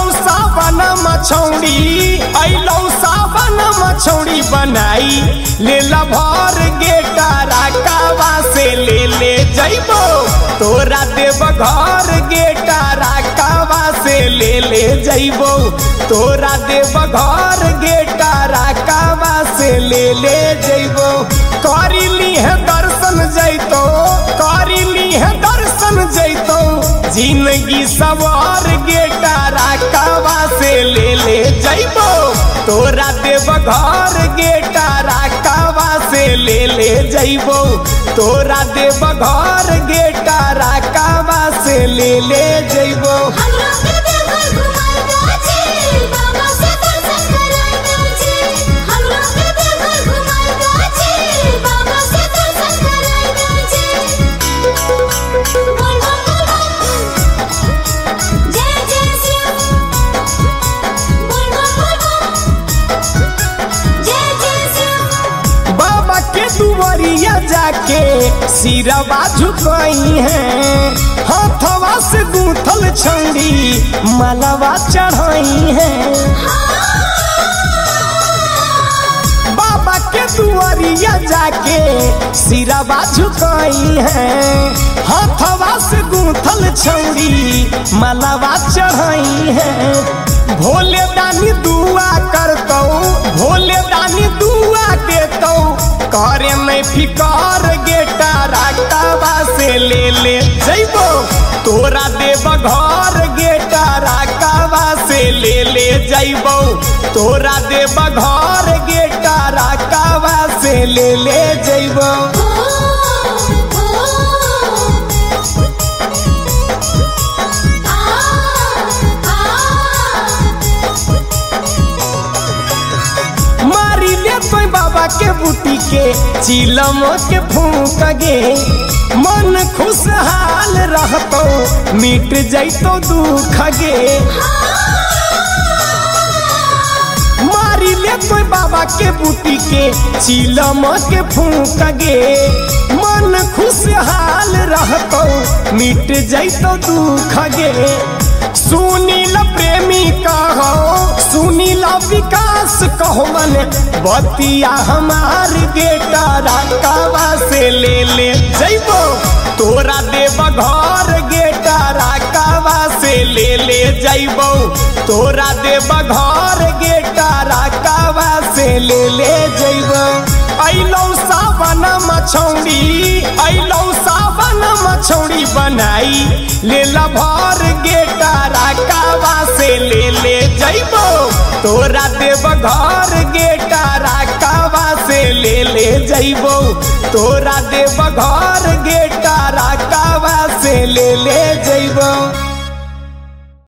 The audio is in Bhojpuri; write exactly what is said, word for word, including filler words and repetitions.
सावन मछौड़ी अइलौ सावन मछौड़ी बनाई लेला भर गेटा राकावा से ले ले जइबो तोरा देव घर गेटा राकावा से ले ले जइबो तोरा देव घर गेटा राकावा से ले ले जइबो करी ली है दर्शन जइतो करी ली है दर्शन जइतो जिंदगी सवार गेटा राकावा से ले ले जइबो तोरा देव घर गेटा राकावा से ले ले जइबो तोरा देव घर गेटा राकावा से ले ले जइबो दुवरिया जाके सिरवा झुकाई है हाथवा से गूंथल छौड़ी मालावा चढ़ाई है बाबा के दुवरिया जाके सिरवा झुकाई है हाथवा से गूंथल छौड़ी मालावा चढ़ाई है भोले दानी दुआ करतौ भोले दानी दुआ देतौ करे नहीं फिकार गेटा राकावा से ले ले जइबो तोरा देव घर गेटा राकावा से ले ले जइबो तोरा देव घर गेटा राकावा से ले ले जइबो बाबा के बूटी के चिलम के फूक गे मन खुशहाल रहतो मिट जइतो दुख गे मारी ले तो बाबा के बूटी के चिलम के फूक गे मन खुशहाल रहतो मिट जइतो दुख गे सुनील प्रेमी कहो सुनील विकास कहो मन बतिया हमार गेटा राकावा से ले ले जइबो तोरा देव घर गेटा राकावा से ले ले जइबो तोरा देव घर गेटा राकावा से ले ले जइबो अइलौ सावन मछौड़ी अइलौ सावन मछौड़ी बनाई लेला भर गेटा राकावा से ले ले जइबो तोरा देव घर गेटा राकावा से ले ले जइबो तोरा देव घर गेटा राकावा से ले ले जइबो।